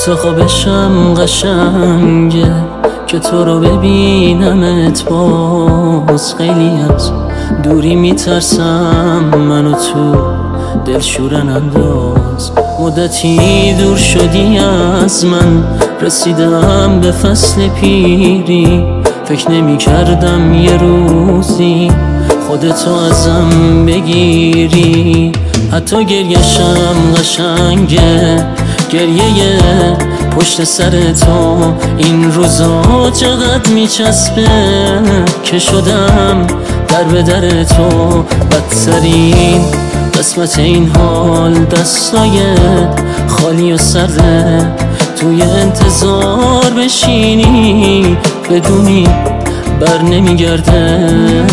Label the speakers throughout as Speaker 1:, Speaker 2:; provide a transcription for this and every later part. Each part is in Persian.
Speaker 1: حتی خوابشم قشنگه که تو رو ببینمت باز. خیلی از دوری میترسم منو تو دلشورن انداز. مدتی دور شدی از من، رسیدم به فصل پیری. فکر نمی کردم یه روزی خودتو ازم بگیری. حتی گریشم قشنگه، گریه پشت سر تو. این روزا چقدر میچسبه که شدم در به در تو. بدترین قسمت این حال دستای خالی و سره. توی انتظار بشینی بدونی بر نمیگرده.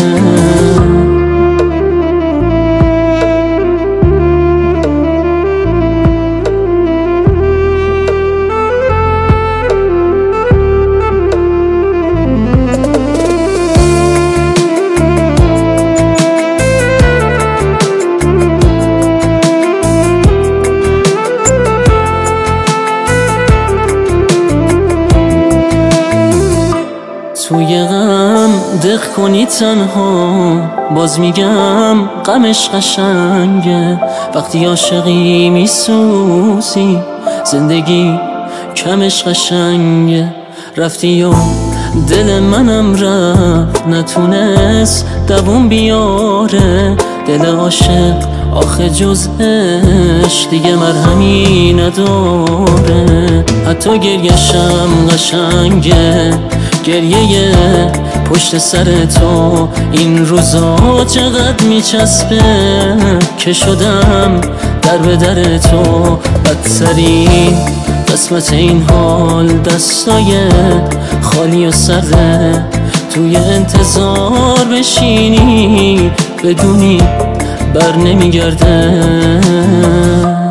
Speaker 1: توی غم دق کنی تنها، باز میگم غمش قشنگه. وقتی عاشقی میسوزی زندگی کمش قشنگه. رفتی و دل منم رفت، نتونست دووم بیاره. دل عاشق آخه جز عشق دیگه مرهمی نداره. حتی گریشم قشنگه، گریه پشت سر تو. این روزا چقدر میچسبه که شدم در به در تو. بدترین قسمت این حال دستای خالی و سره. توی انتظار بشینی بدونی بر نمیگرده.